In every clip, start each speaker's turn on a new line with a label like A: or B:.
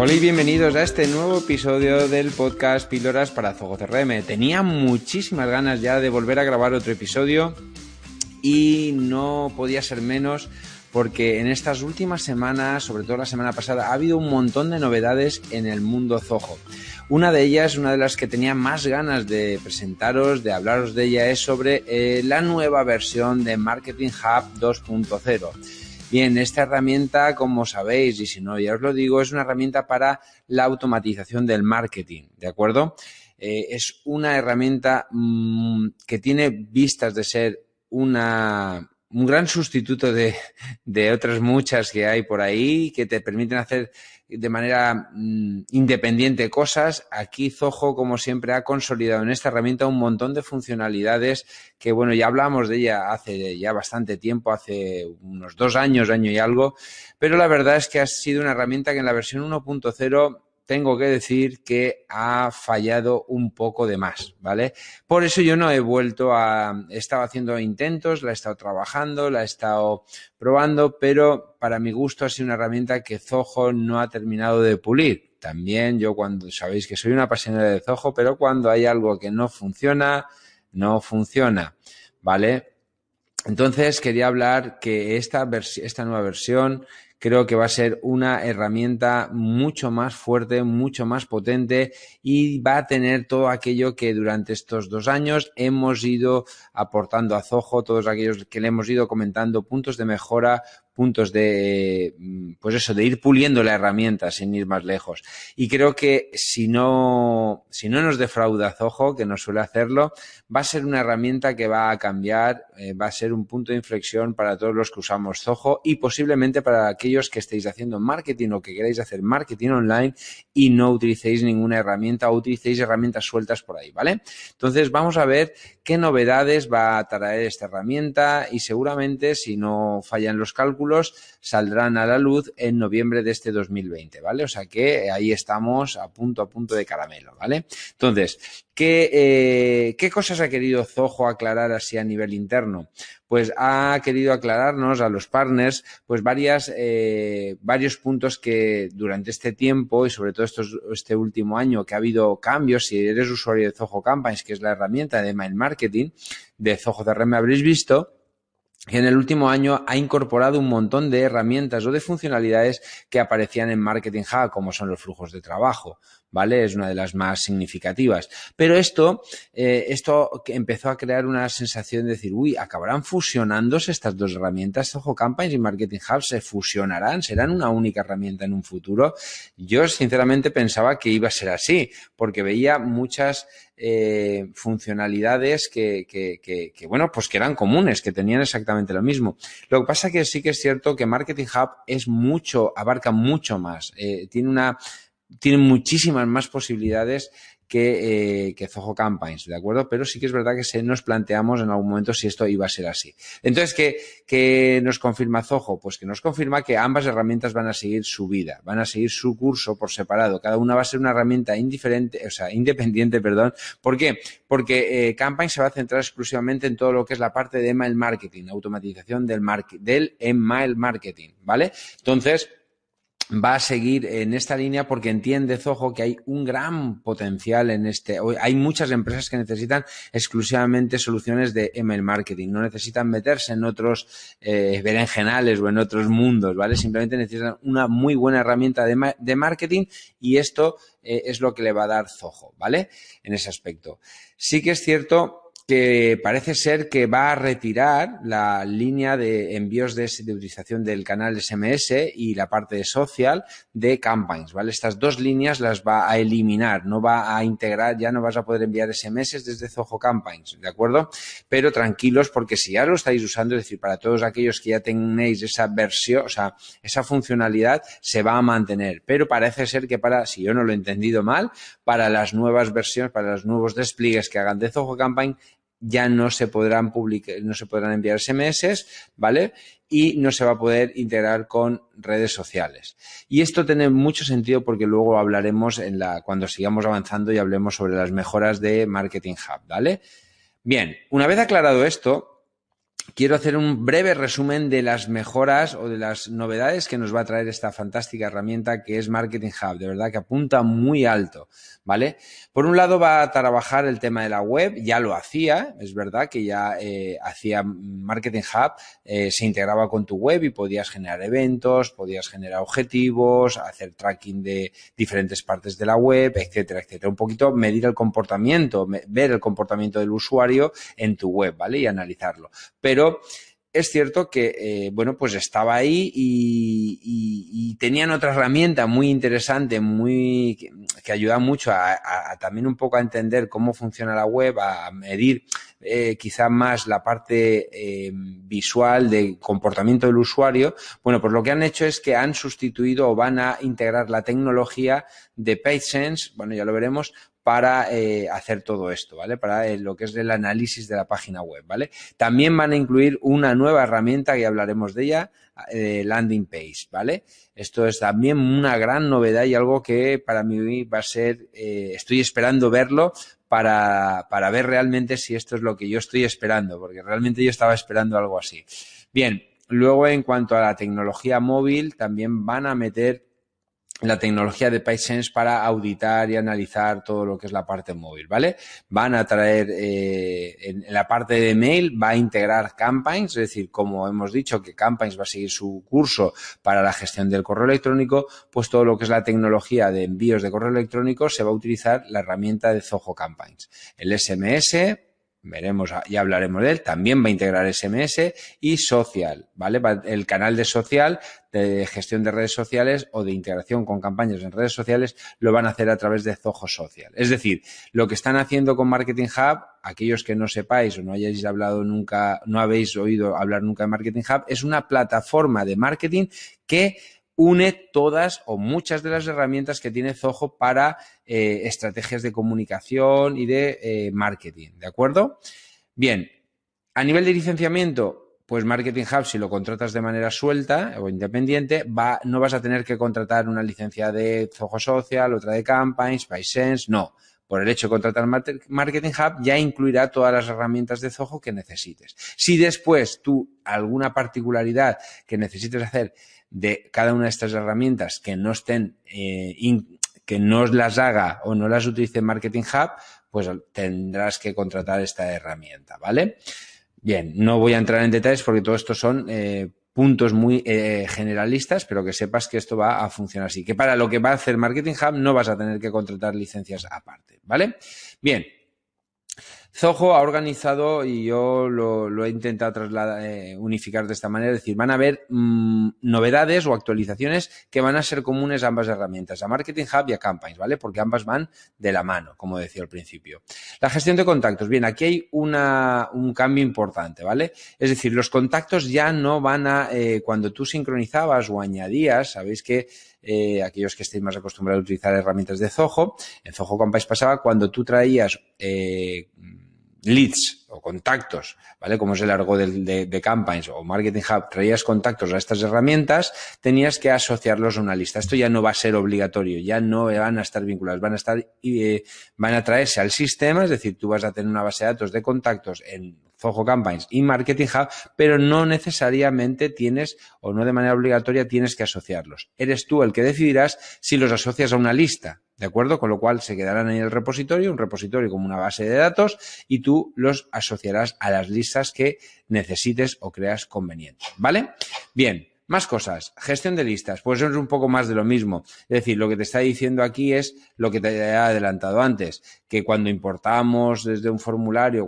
A: Hola y bienvenidos a este nuevo episodio del podcast Píldoras para Zoho CRM. Tenía muchísimas ganas ya de volver a grabar otro episodio y no podía ser menos porque en estas últimas semanas, sobre todo la semana pasada, ha habido un montón de novedades en el mundo Zoho. Una de ellas, una de las que tenía más ganas de presentaros, de hablaros de ella, es sobre la nueva versión de Marketing Hub 2.0. Bien, esta herramienta, como sabéis, y si no ya os lo digo, es una herramienta para la automatización del marketing, ¿de acuerdo? Es una herramienta que tiene vistas de ser un gran sustituto de otras muchas que hay por ahí que te permiten hacer de manera independiente cosas. Aquí Zoho, como siempre, ha consolidado en esta herramienta un montón de funcionalidades que, bueno, ya hablamos de ella hace ya bastante tiempo, hace unos 2 años, año y algo, pero la verdad es que ha sido una herramienta que en la versión 1.0 tengo que decir que ha fallado un poco de más, ¿vale? Por eso yo no he vuelto he estado haciendo intentos, la he estado trabajando, la he estado probando, pero para mi gusto ha sido una herramienta que Zoho no ha terminado de pulir. También yo sabéis que soy una apasionada de Zoho, pero cuando hay algo que no funciona, no funciona, ¿vale? Entonces quería hablar que esta nueva versión creo que va a ser una herramienta mucho más fuerte, mucho más potente y va a tener todo aquello que durante estos 2 años hemos ido aportando a Zoho, todos aquellos que le hemos ido comentando, puntos de mejora, puntos de, pues eso, de ir puliendo la herramienta sin ir más lejos. Y creo que si no nos defrauda Zoho, que no suele hacerlo, va a ser una herramienta que va a cambiar, va a ser un punto de inflexión para todos los que usamos Zoho y posiblemente para aquellos que estéis haciendo marketing o que queráis hacer marketing online y no utilicéis ninguna herramienta o utilicéis herramientas sueltas por ahí, ¿vale? Entonces vamos a ver qué novedades va a traer esta herramienta y seguramente, si no fallan los cálculos, saldrán a la luz en noviembre de este 2020, ¿vale? O sea que ahí estamos a punto de caramelo, ¿vale? Entonces, ¿qué cosas ha querido Zoho aclarar así a nivel interno? Pues ha querido aclararnos a los partners pues varios puntos que durante este tiempo y sobre todo este último año que ha habido cambios. Si eres usuario de Zoho Campaigns, que es la herramienta de email marketing de Zoho CRM, habréis visto que en el último año ha incorporado un montón de herramientas o de funcionalidades que aparecían en Marketing Hub, como son los flujos de trabajo, ¿vale? Es una de las más significativas. Pero esto empezó a crear una sensación de decir, uy, ¿acabarán fusionándose estas dos herramientas? Zoho Campaigns y Marketing Hub se fusionarán, serán una única herramienta en un futuro. Yo sinceramente pensaba que iba a ser así, porque veía muchas funcionalidades que bueno, pues que eran comunes, que tenían exactamente lo mismo. Lo que pasa que sí que es cierto que Marketing Hub abarca mucho más, tiene muchísimas más posibilidades que Zoho Campaigns, ¿de acuerdo? Pero sí que es verdad que nos planteamos en algún momento si esto iba a ser así. Entonces, ¿qué nos confirma Zoho? Pues que nos confirma que ambas herramientas van a seguir su vida, van a seguir su curso por separado. Cada una va a ser una herramienta independiente, perdón. ¿Por qué? Porque Campaigns se va a centrar exclusivamente en todo lo que es la parte de email marketing, automatización del email marketing, ¿vale? Entonces, va a seguir en esta línea porque entiende Zoho que hay un gran potencial hay muchas empresas que necesitan exclusivamente soluciones de email marketing, no necesitan meterse en otros berenjenales o en otros mundos, ¿vale? Simplemente necesitan una muy buena herramienta de marketing y esto es lo que le va a dar Zoho, ¿vale? En ese aspecto. Sí que es cierto que parece ser que va a retirar la línea de envíos de utilización del canal SMS y la parte de social de Campaigns, ¿vale? Estas dos líneas las va a eliminar, no va a integrar, ya no vas a poder enviar SMS desde Zoho Campaigns, ¿de acuerdo? Pero tranquilos, porque si ya lo estáis usando, es decir, para todos aquellos que ya tenéis esa versión, o sea, esa funcionalidad se va a mantener, pero parece ser que si yo no lo he entendido mal, para las nuevas versiones, para los nuevos despliegues que hagan de Zoho Campaign, ya no se podrán enviar SMS, ¿vale? Y no se va a poder integrar con redes sociales. Y esto tiene mucho sentido porque luego hablaremos cuando sigamos avanzando y hablemos sobre las mejoras de Marketing Hub, ¿vale? Bien, una vez aclarado esto, quiero hacer un breve resumen de las mejoras o de las novedades que nos va a traer esta fantástica herramienta que es Marketing Hub. De verdad que apunta muy alto, ¿vale? Por un lado va a trabajar el tema de la web, ya lo hacía, es verdad que ya hacía Marketing Hub, se integraba con tu web y podías generar eventos, podías generar objetivos, hacer tracking de diferentes partes de la web, etcétera, etcétera. Un poquito medir el comportamiento, ver el comportamiento del usuario en tu web, ¿vale? Y analizarlo. Pero es cierto que, bueno, pues estaba ahí y tenían otra herramienta muy interesante, que ayuda mucho a también un poco a entender cómo funciona la web, a medir quizá más la parte visual de comportamiento del usuario. Bueno, pues lo que han hecho es que han sustituido o van a integrar la tecnología de PageSense, bueno, ya lo veremos, para hacer todo esto, ¿vale? Para lo que es el análisis de la página web, ¿vale? También van a incluir una nueva herramienta, que ya hablaremos de ella, landing page, ¿vale? Esto es también una gran novedad y algo que para mí va a ser, estoy esperando verlo para ver realmente si esto es lo que yo estoy esperando, porque realmente yo estaba esperando algo así. Bien, luego en cuanto a la tecnología móvil, también van a meter la tecnología de PageSense para auditar y analizar todo lo que es la parte móvil, ¿vale? Van a traer, en la parte de mail, va a integrar Campaigns, es decir, como hemos dicho que Campaigns va a seguir su curso para la gestión del correo electrónico, pues todo lo que es la tecnología de envíos de correo electrónico se va a utilizar la herramienta de Zoho Campaigns. El SMS, veremos, ya hablaremos de él, también va a integrar SMS y social, ¿vale? El canal de social, de gestión de redes sociales o de integración con campañas en redes sociales, lo van a hacer a través de Zoho Social. Es decir, lo que están haciendo con Marketing Hub, aquellos que no sepáis o no hayáis hablado nunca, no habéis oído hablar nunca de Marketing Hub, es una plataforma de marketing que une todas o muchas de las herramientas que tiene Zoho para estrategias de comunicación y de marketing, ¿de acuerdo? Bien, a nivel de licenciamiento, pues Marketing Hub, si lo contratas de manera suelta o independiente, no vas a tener que contratar una licencia de Zoho Social, otra de Campaigns, PageSense, no. Por el hecho de contratar Marketing Hub, ya incluirá todas las herramientas de Zoho que necesites. Si después tú alguna particularidad que necesites hacer de cada una de estas herramientas que no estén, que no las haga o no las utilice Marketing Hub, pues tendrás que contratar esta herramienta, ¿vale? Bien, no voy a entrar en detalles porque todo esto son puntos muy generalistas, pero que sepas que esto va a funcionar así. Que para lo que va a hacer Marketing Hub no vas a tener que contratar licencias aparte, ¿vale? Bien. Zoho ha organizado, y yo lo he intentado unificar de esta manera, es decir, van a haber novedades o actualizaciones que van a ser comunes a ambas herramientas, a Marketing Hub y a Campaigns, ¿vale? Porque ambas van de la mano, como decía al principio. La gestión de contactos. Bien, aquí hay un cambio importante, ¿vale? Es decir, los contactos ya no van a, cuando tú sincronizabas o añadías, sabéis que aquellos que estéis más acostumbrados a utilizar herramientas de Zoho, en Zoho Campaigns pasaba cuando tú traías leads o contactos, ¿vale? Como es el argot de Campaigns o Marketing Hub, traías contactos a estas herramientas, tenías que asociarlos a una lista. Esto ya no va a ser obligatorio, ya no van a estar vinculados, van a traerse al sistema, es decir, tú vas a tener una base de datos de contactos en Zoho Campaigns y Marketing Hub, pero no necesariamente tienes o no de manera obligatoria tienes que asociarlos. Eres tú el que decidirás si los asocias a una lista, ¿de acuerdo? Con lo cual se quedarán en el repositorio, un repositorio como una base de datos, y tú los asociarás a las listas que necesites o creas conveniente, ¿vale? Bien. Más cosas. Gestión de listas. Pues es un poco más de lo mismo. Es decir, lo que te está diciendo aquí es lo que te he adelantado antes, que cuando importamos desde un formulario,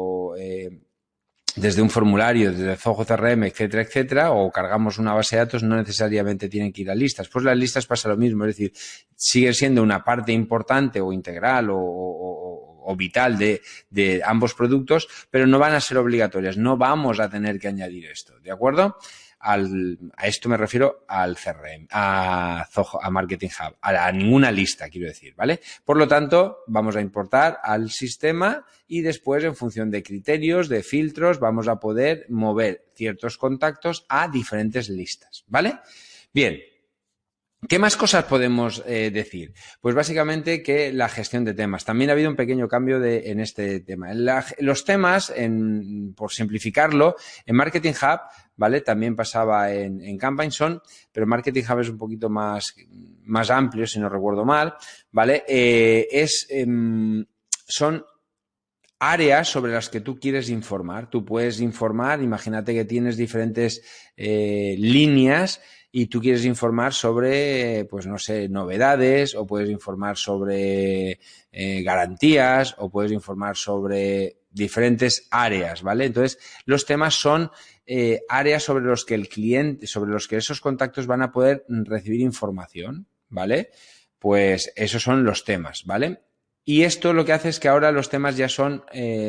A: desde Zoho CRM, etcétera, etcétera, o cargamos una base de datos, no necesariamente tienen que ir a listas. Pues las listas pasa lo mismo, es decir, sigue siendo una parte importante o integral o vital de ambos productos, pero no van a ser obligatorias, no vamos a tener que añadir esto, ¿de acuerdo? A esto me refiero al CRM, a Zoho, a Marketing Hub, a ninguna lista, quiero decir, ¿vale? Por lo tanto, vamos a importar al sistema y después, en función de criterios, de filtros, vamos a poder mover ciertos contactos a diferentes listas, ¿vale? Bien. ¿Qué más cosas podemos decir? Pues básicamente que la gestión de temas. También ha habido un pequeño cambio en este tema. Los temas, por simplificarlo, en Marketing Hub, ¿vale? También pasaba en Campaign, pero Marketing Hub es un poquito más amplio, si no recuerdo mal, ¿vale? Son áreas sobre las que tú quieres informar. Tú puedes informar, imagínate que tienes diferentes líneas y tú quieres informar sobre, pues no sé, novedades, o puedes informar sobre garantías, o puedes informar sobre diferentes áreas, ¿vale? Entonces, los temas son áreas sobre los que el cliente, sobre los que esos contactos van a poder recibir información, ¿vale? Pues esos son los temas, ¿vale? Y esto lo que hace es que ahora los temas ya son...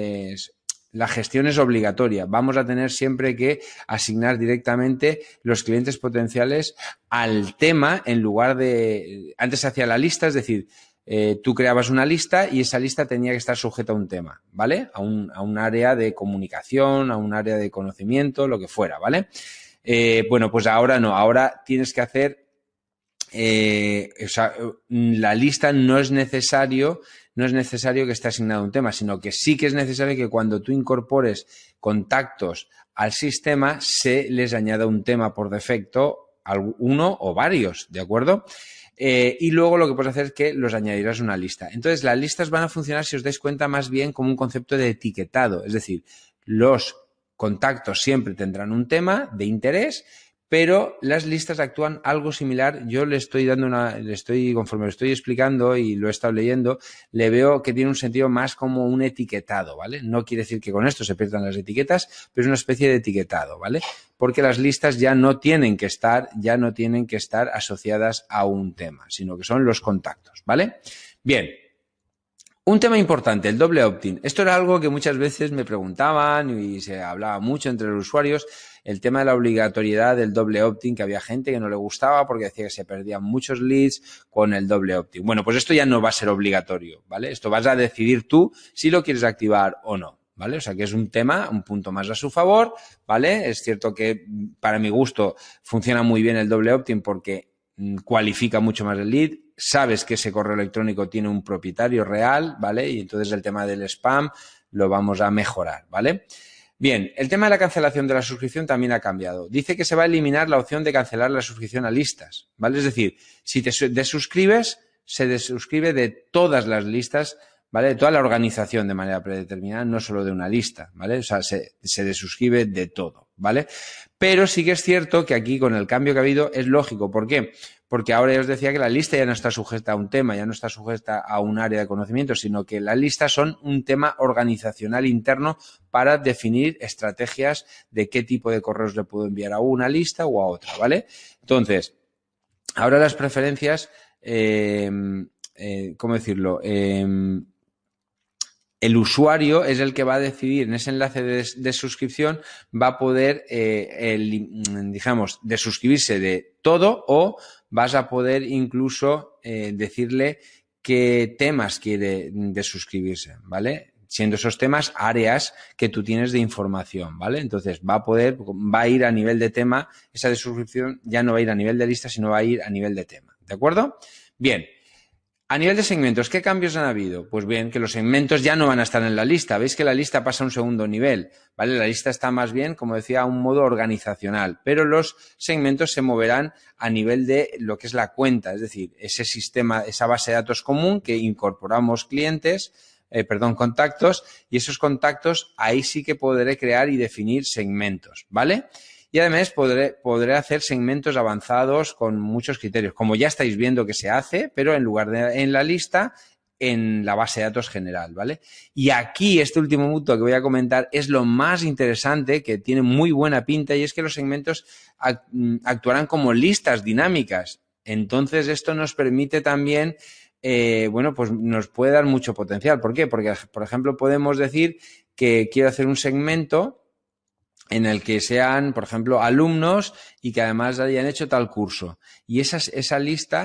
A: la gestión es obligatoria. Vamos a tener siempre que asignar directamente los clientes potenciales al tema en lugar de... Antes se hacía la lista, es decir, tú creabas una lista y esa lista tenía que estar sujeta a un tema, ¿vale? A un área de comunicación, a un área de conocimiento, lo que fuera, ¿vale? Bueno, pues ahora no. Ahora tienes que hacer... o sea, la lista no es necesario que esté asignado a un tema, sino que sí que es necesario que cuando tú incorpores contactos al sistema se les añada un tema por defecto, uno o varios, ¿de acuerdo? Y luego lo que puedes hacer es que los añadirás a una lista. Entonces, las listas van a funcionar, si os dais cuenta, más bien como un concepto de etiquetado. Es decir, los contactos siempre tendrán un tema de interés, pero las listas actúan algo similar. Yo le estoy dando conforme lo estoy explicando y lo he estado leyendo, le veo que tiene un sentido más como un etiquetado, ¿vale? No quiere decir que con esto se pierdan las etiquetas, pero es una especie de etiquetado, ¿vale? Porque las listas ya no tienen que estar asociadas a un tema, sino que son los contactos, ¿vale? Bien. Un tema importante, el doble opt-in. Esto era algo que muchas veces me preguntaban y se hablaba mucho entre los usuarios, el tema de la obligatoriedad del doble opt-in, que había gente que no le gustaba porque decía que se perdían muchos leads con el doble opt-in. Bueno, pues esto ya no va a ser obligatorio, ¿vale? Esto vas a decidir tú si lo quieres activar o no, ¿vale? O sea que es un tema, un punto más a su favor, ¿vale? Es cierto que para mi gusto funciona muy bien el doble opt-in porque cualifica mucho más el lead, sabes que ese correo electrónico tiene un propietario real, ¿vale? Y entonces el tema del spam lo vamos a mejorar, ¿vale? Bien, el tema de la cancelación de la suscripción también ha cambiado. Dice que se va a eliminar la opción de cancelar la suscripción a listas, ¿vale? Es decir, si te desuscribes, se desuscribe de todas las listas, ¿vale? De toda la organización de manera predeterminada, no solo de una lista, ¿vale? O sea, se desuscribe de todo, ¿vale? Pero sí que es cierto que aquí, con el cambio que ha habido, es lógico. ¿Por qué? Porque ahora ya os decía que la lista ya no está sujeta a un tema, ya no está sujeta a un área de conocimiento, sino que las listas son un tema organizacional interno para definir estrategias de qué tipo de correos le puedo enviar a una lista o a otra, ¿vale? Entonces, ahora las preferencias, ¿cómo decirlo? El usuario es el que va a decidir en ese enlace de suscripción, va a poder, digamos, desuscribirse de todo, o vas a poder incluso decirle qué temas quiere desuscribirse, ¿vale? Siendo esos temas áreas que tú tienes de información, ¿vale? Entonces va a ir a nivel de tema, esa desuscripción ya no va a ir a nivel de lista, sino va a ir a nivel de tema, ¿de acuerdo? Bien. A nivel de segmentos, ¿qué cambios han habido? Pues bien, que los segmentos ya no van a estar en la lista. Veis que la lista pasa a un segundo nivel, ¿vale? La lista está más bien, como decía, a un modo organizacional, pero los segmentos se moverán a nivel de lo que es la cuenta, es decir, ese sistema, esa base de datos común que incorporamos contactos, y esos contactos ahí sí que podré crear y definir segmentos, ¿vale? Y además podré hacer segmentos avanzados con muchos criterios, como ya estáis viendo que se hace, pero en lugar de en la lista, en la base de datos general, ¿vale? Y aquí, este último punto que voy a comentar es lo más interesante, que tiene muy buena pinta, y es que los segmentos actuarán como listas dinámicas. Entonces, esto nos permite también, pues nos puede dar mucho potencial. ¿Por qué? Porque, por ejemplo, podemos decir que quiero hacer un segmento en el que sean, por ejemplo, alumnos y que además hayan hecho tal curso. Y esa lista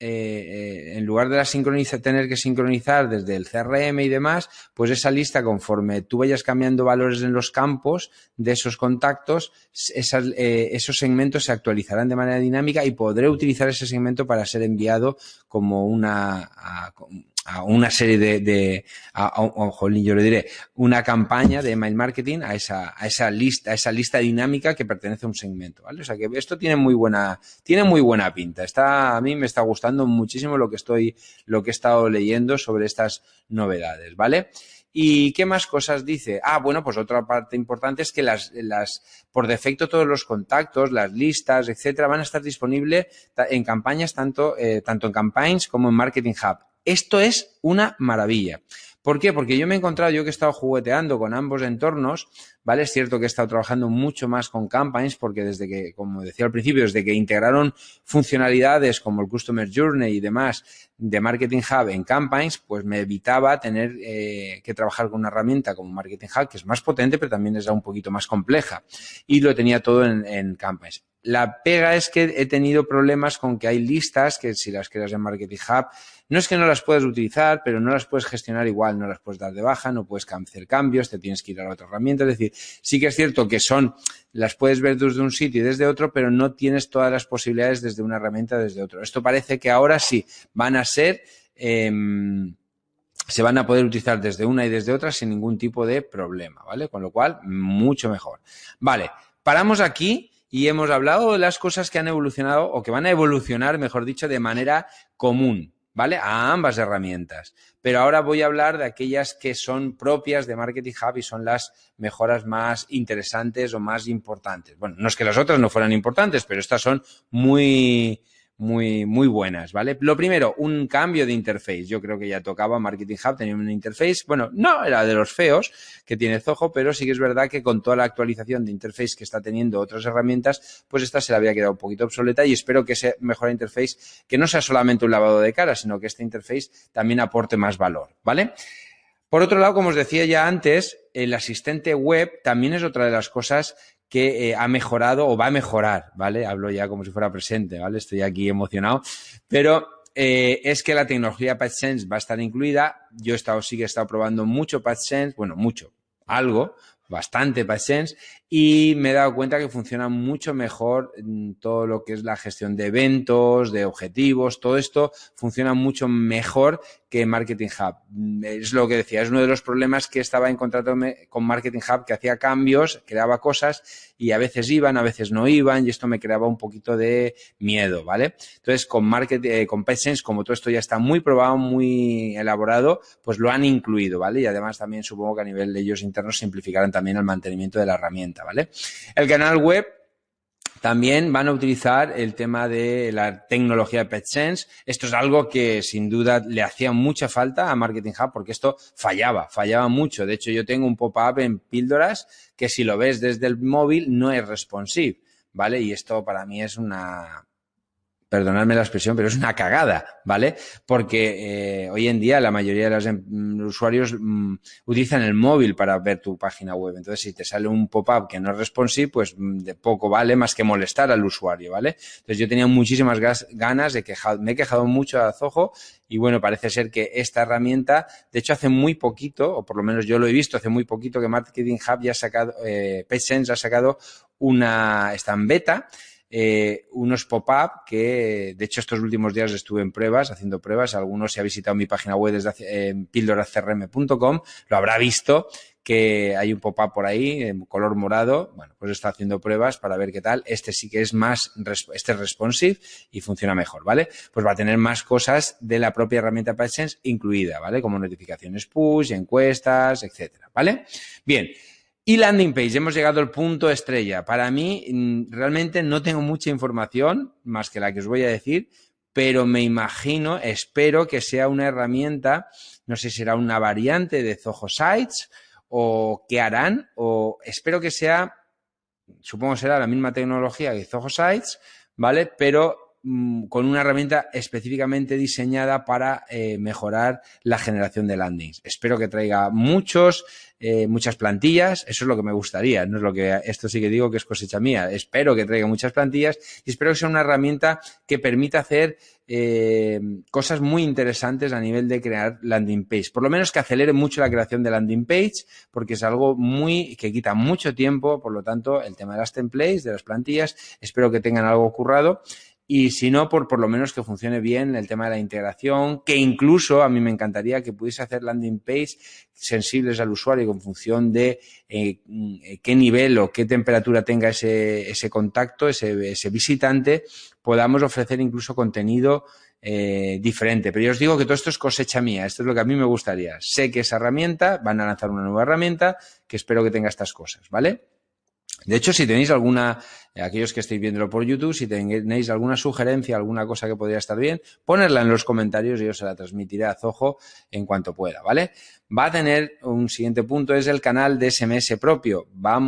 A: en lugar de tener que sincronizar desde el CRM y demás, pues esa lista, conforme tú vayas cambiando valores en los campos de esos contactos, esos segmentos se actualizarán de manera dinámica y podré utilizar ese segmento para ser enviado como a una serie yo le diré, una campaña de email marketing a esa lista dinámica que pertenece a un segmento, ¿vale? O sea que esto tiene muy buena pinta. A mí me está gustando muchísimo lo que he estado leyendo sobre estas novedades, ¿vale? ¿Y qué más cosas dice? Bueno, pues otra parte importante es que por defecto todos los contactos, las listas, etcétera, van a estar disponibles en campañas tanto en Campaigns como en Marketing Hub. Esto es una maravilla. ¿Por qué? Porque yo me he encontrado, yo que he estado jugueteando con ambos entornos, ¿vale? Es cierto que he estado trabajando mucho más con Campaigns porque desde que, como decía al principio, desde que integraron funcionalidades como el Customer Journey y demás de Marketing Hub en Campaigns, pues me evitaba tener que trabajar con una herramienta como Marketing Hub, que es más potente, pero también es un poquito más compleja. Y lo tenía todo en Campaigns. La pega es que he tenido problemas con que hay listas que si las creas en Marketing Hub, no es que no las puedas utilizar, pero no las puedes gestionar igual, no las puedes dar de baja, no puedes hacer cambios, te tienes que ir a la otra herramienta. Es decir, sí que es cierto que las puedes ver desde un sitio y desde otro, pero no tienes todas las posibilidades desde una herramienta desde otro. Esto parece que ahora sí van a ser, se van a poder utilizar desde una y desde otra sin ningún tipo de problema, ¿vale? Con lo cual, mucho mejor. Vale, paramos aquí. Y hemos hablado de las cosas que han evolucionado o que van a evolucionar, mejor dicho, de manera común, ¿vale? A ambas herramientas. Pero ahora voy a hablar de aquellas que son propias de Marketing Hub y son las mejoras más interesantes o más importantes. Bueno, no es que las otras no fueran importantes, pero estas son muy buenas, ¿vale? Lo primero, un cambio de interface. Yo creo que ya tocaba Marketing Hub, tenía un interface, bueno, no era de los feos que tiene Zoho, pero sí que es verdad que con toda la actualización de interface que está teniendo otras herramientas, pues esta se le había quedado un poquito obsoleta y espero que ese mejor interface, que no sea solamente un lavado de cara, sino que este interface también aporte más valor, ¿vale? Por otro lado, como os decía ya antes, el asistente web también es otra de las cosas que ha mejorado o va a mejorar, ¿vale? Hablo ya como si fuera presente, ¿vale? Estoy aquí emocionado, pero es que la tecnología PageSense va a estar incluida. Yo sí que he estado probando mucho PageSense, bueno, bastante PageSense, y me he dado cuenta que funciona mucho mejor todo lo que es la gestión de eventos, de objetivos, todo esto funciona mucho mejor que Marketing Hub. Es lo que decía, es uno de los problemas que estaba encontrándome con Marketing Hub, que hacía cambios, creaba cosas y a veces iban, a veces no iban y esto me creaba un poquito de miedo, ¿vale? Entonces, con PageSense, como todo esto ya está muy probado, muy elaborado, pues lo han incluido, ¿vale? Y además también supongo que a nivel de ellos internos simplificarán también el mantenimiento de la herramienta, ¿vale? El canal web también van a utilizar el tema de la tecnología de PageSense. Esto es algo que sin duda le hacía mucha falta a Marketing Hub porque esto fallaba mucho. De hecho, yo tengo un pop-up en Píldoras que si lo ves desde el móvil no es responsive, ¿vale? Y esto para mí es perdonadme la expresión, pero es una cagada, ¿vale? Porque hoy en día la mayoría de los usuarios utilizan el móvil para ver tu página web. Entonces, si te sale un pop-up que no es responsive, pues de poco vale más que molestar al usuario, ¿vale? Entonces, yo tenía muchísimas ganas me he quejado mucho a Zoho y bueno, parece ser que esta herramienta, de hecho, hace muy poquito, o por lo menos yo lo he visto, hace muy poquito que Marketing Hub ya ha sacado, PageSense ha sacado está en beta, unos pop-up que, de hecho, estos últimos días estuve haciendo pruebas. Algunos, si ha visitado mi página web desde pildorascrm.com, lo habrá visto que hay un pop-up por ahí en color morado. Bueno, pues está haciendo pruebas para ver qué tal. Este sí que es este es responsive y funciona mejor, ¿vale? Pues va a tener más cosas de la propia herramienta PageSense incluida, ¿vale? Como notificaciones push, encuestas, etcétera, ¿vale? Bien. Y landing page, hemos llegado al punto estrella. Para mí, realmente no tengo mucha información, más que la que os voy a decir, pero me imagino, espero que sea una herramienta, no sé si será una variante de Zoho Sites o qué harán, o espero que sea, supongo que será la misma tecnología que Zoho Sites, ¿vale? Pero con una herramienta específicamente diseñada para mejorar la generación de landings. Espero que traiga muchas plantillas, eso es lo que me gustaría, no es lo que, esto sí que digo que es cosecha mía, espero que traiga muchas plantillas y espero que sea una herramienta que permita hacer cosas muy interesantes a nivel de crear landing page, por lo menos que acelere mucho la creación de landing page, porque es algo que quita mucho tiempo, por lo tanto el tema de las templates, de las plantillas, espero que tengan algo currado. Y si no, por lo menos que funcione bien el tema de la integración, que incluso a mí me encantaría que pudiese hacer landing page sensibles al usuario con función de qué nivel o qué temperatura tenga ese contacto, ese visitante, podamos ofrecer incluso contenido diferente. Pero yo os digo que todo esto es cosecha mía, esto es lo que a mí me gustaría. Sé que esa herramienta, van a lanzar una nueva herramienta que espero que tenga estas cosas, ¿vale? De hecho, si tenéis aquellos que estáis viéndolo por YouTube, si tenéis alguna sugerencia, alguna cosa que podría estar bien, ponerla en los comentarios y yo se la transmitiré a Zoho en cuanto pueda, ¿vale? Va a tener un siguiente punto, es el canal de SMS propio.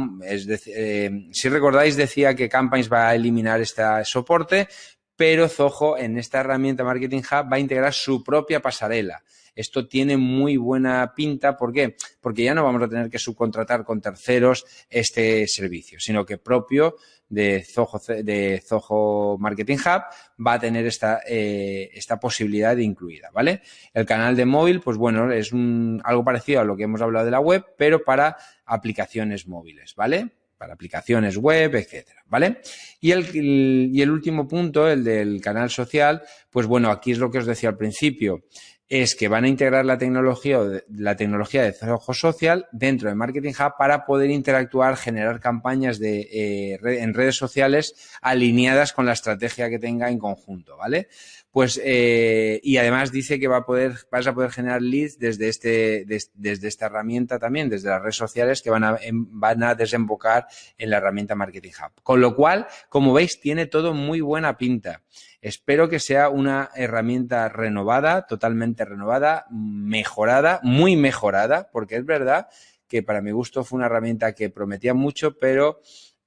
A: Si recordáis, decía que Campaigns va a eliminar este soporte, pero Zoho en esta herramienta Marketing Hub va a integrar su propia pasarela. Esto tiene muy buena pinta. ¿Por qué? Porque ya no vamos a tener que subcontratar con terceros este servicio, sino que propio de Zoho Marketing Hub va a tener esta posibilidad incluida, ¿vale? El canal de móvil, pues bueno, es algo parecido a lo que hemos hablado de la web, pero para aplicaciones móviles, ¿vale? Para aplicaciones web, etcétera, ¿vale? Y el último punto, el del canal social, pues bueno, aquí es lo que os decía al principio, es que van a integrar la tecnología de Zoho Social dentro de Marketing Hub para poder interactuar, generar campañas en redes sociales alineadas con la estrategia que tenga en conjunto, ¿vale? Pues, y además dice que vas a poder generar leads desde esta herramienta también, desde las redes sociales que van a desembocar en la herramienta Marketing Hub. Con lo cual, como veis, tiene todo muy buena pinta. Espero que sea una herramienta renovada, totalmente renovada, mejorada, muy mejorada, porque es verdad que para mi gusto fue una herramienta que prometía mucho, pero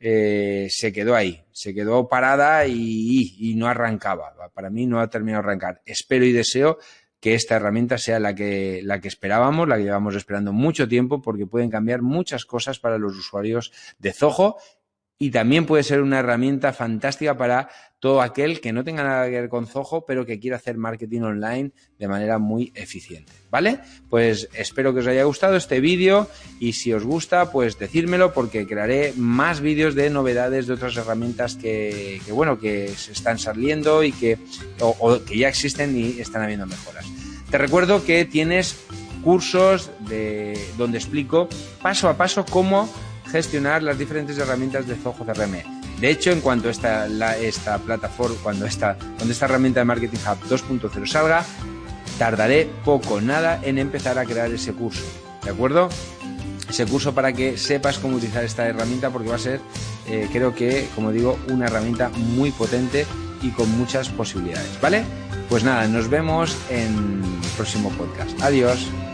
A: se quedó ahí, se quedó parada y no arrancaba. Para mí no ha terminado de arrancar. Espero y deseo que esta herramienta sea la que esperábamos, la que llevamos esperando mucho tiempo, porque pueden cambiar muchas cosas para los usuarios de Zoho. Y también puede ser una herramienta fantástica para todo aquel que no tenga nada que ver con Zoho, pero que quiera hacer marketing online de manera muy eficiente, ¿vale? Pues espero que os haya gustado este vídeo y si os gusta, pues decírmelo porque crearé más vídeos de novedades de otras herramientas que se están saliendo y que ya existen y están habiendo mejoras. Te recuerdo que tienes cursos donde explico paso a paso cómo gestionar las diferentes herramientas de Zoho CRM. De hecho, en cuanto esta plataforma, cuando esta herramienta de Marketing Hub 2.0 salga, tardaré nada en empezar a crear ese curso, ¿de acuerdo? Ese curso para que sepas cómo utilizar esta herramienta porque va a ser, creo que, como digo, una herramienta muy potente y con muchas posibilidades, ¿vale? Pues nada, nos vemos en el próximo podcast. Adiós.